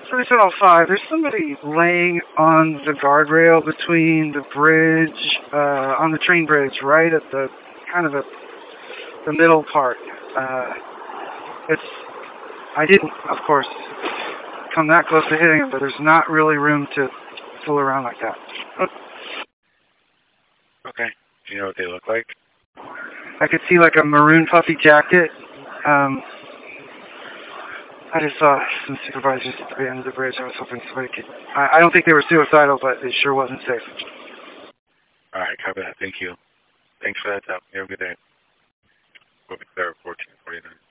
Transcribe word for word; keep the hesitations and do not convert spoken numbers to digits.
three seven five, there's somebody laying on the guardrail between the bridge, uh, on the train bridge, right at the, kind of the, the middle part. Uh, it's, I didn't, of course, come that close to hitting him, but there's not really room to fool around like that. Okay. Do you know what they look like? I could see like a maroon puffy jacket. Um, I just saw some supervisors at the end of the bridge. I was hoping somebody could... I, I don't think they were suicidal, but it sure wasn't safe. All right, copy that. Thank you. Thanks for that, Tom. You have a good day. We'll be there at fourteen forty-nine.